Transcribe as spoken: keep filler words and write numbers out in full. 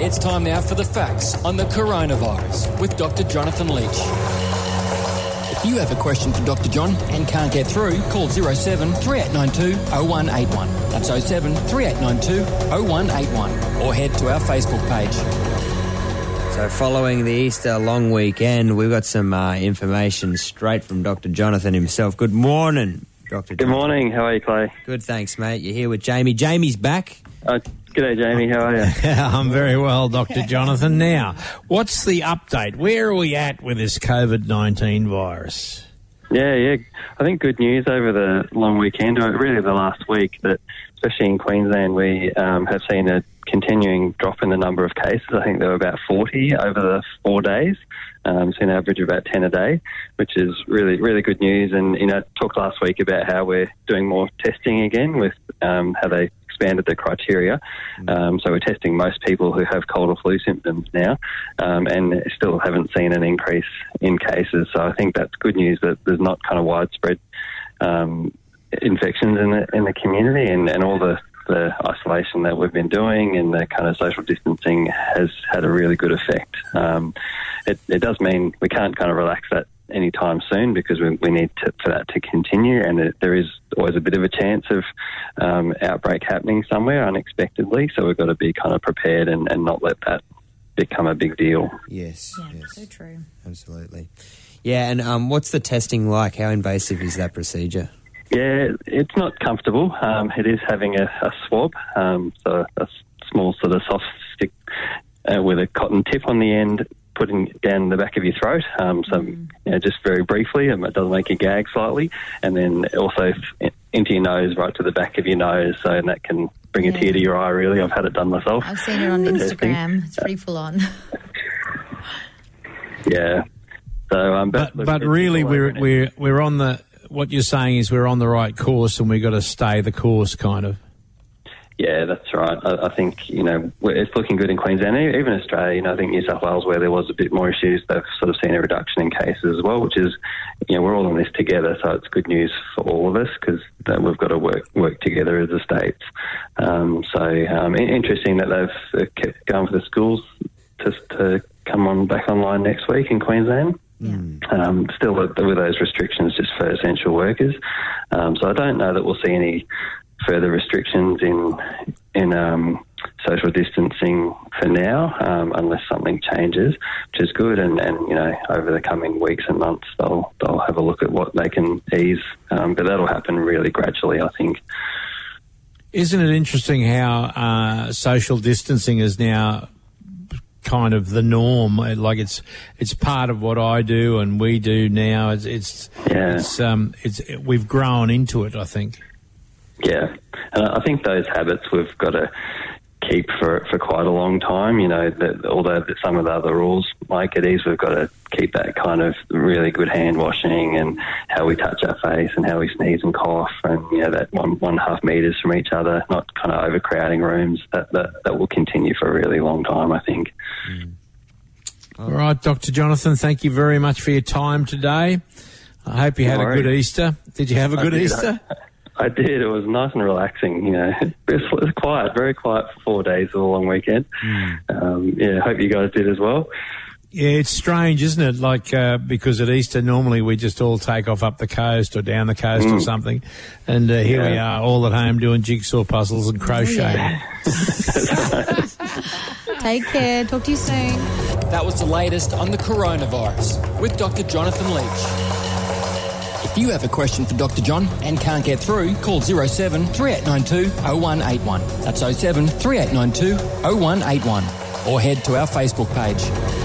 It's time now for the facts on the coronavirus with Doctor Jonathan Leach. If you have a question for Doctor John and can't get through, call zero seven three eight nine two oh one eight one. That's oh seven three eight nine two oh one eight one. Or head to our Facebook page. So following the Easter long weekend, we've got some uh, information straight from Doctor Jonathan himself. Good morning, Doctor Good Jonathan. morning. How are you, Clay? Good, thanks, mate. You're here with Jamie. Jamie's back. Uh, G'day, Jamie. How are you? I'm very well, Doctor Jonathan. Now, what's the update? Where are we at with this COVID nineteen virus? Yeah, yeah. I think good news over the long weekend, or really the last week, that especially in Queensland, we um, have seen a continuing drop in the number of cases. I think there were about forty over the four days. Um, seen an average of about ten a day, which is really, really good news. And, you know, I talked last week about how we're doing more testing again with um, how they expanded the criteria. Um, so we're testing most people who have cold or flu symptoms now, um, and still haven't seen an increase in cases. So I think that's good news that there's not kind of widespread um, infections in the in the community, and, and all the, the isolation that we've been doing and the kind of social distancing has had a really good effect. Um, it, it does mean we can't kind of relax that anytime soon, because we, we need to, for that to continue, and it, there is always a bit of a chance of um, outbreak happening somewhere unexpectedly, so we've got to be kind of prepared and, and not let that become a big deal. Yes, Yeah, yes. so true. Absolutely. Yeah, and um, what's the testing like? How invasive is that procedure? Yeah, it's not comfortable. Um, it is having a, a swab, um, so a s- small sort of soft stick uh, with a cotton tip on the end, putting it down the back of your throat, um, so Mm. you know, just very briefly, um, it does make you gag slightly, and then also f- into your nose, right to the back of your nose, so and that can bring a Yeah. tear to your eye, really. I've had it done myself. I've seen it on The testing. Instagram. It's pretty full on. Yeah. So, um, But look, but it's really, all we're over it. we're we're on the. What you're saying is we're on the right course, and we've got to stay the course, kind of. Yeah, that's right. I, I think, you know, we're- it's looking good in Queensland, e- even Australia. You know, I think New South Wales, where there was a bit more issues, they've sort of seen a reduction in cases as well, which is, you know, we're all in this together, so it's good news for all of us, because we've got to work work together as a state. Um, so um, in- interesting that they've uh, kept going for the schools to, to come on back online next week in Queensland. Yeah. Um, still with, with those restrictions just for essential workers. Um, so I don't know that we'll see any further restrictions in in um, social distancing for now, um, unless something changes, which is good. And, and you know, over the coming weeks and months, they'll they'll have a look at what they can ease. Um, but that'll happen really gradually, I think. Isn't it interesting how uh, social distancing is now kind of the norm? Like it's it's part of what I do and we do now. It's it's Yeah. it's um it's we've grown into it, I think. Yeah, and I think those habits we've got to keep for for quite a long time. You know, that although some of the other rules make it easy, we've got to keep that kind of really good hand washing and how we touch our face and how we sneeze and cough, and you know that one one half meters from each other, not kind of overcrowding rooms. That that, that will continue for a really long time, I think. All right, Doctor Jonathan, thank you very much for your time today. I hope you had No a good worries. Easter. Did you have a I good did. Easter? I did. It was nice and relaxing. You know, it was quiet, very quiet for four days of a long weekend. Um, yeah, hope you guys did as well. Yeah, it's strange, isn't it? Like, uh, because at Easter, normally we just all take off up the coast or down the coast or something. And uh, here we Yeah. are, all at home doing jigsaw puzzles and crocheting. Take care. Talk to you soon. That was the latest on the coronavirus with Doctor Jonathan Leach. If you have a question for Doctor John and can't get through, call zero seven three eight nine two oh one eight one. That's oh seven three eight nine two oh one eight one. Or head to our Facebook page.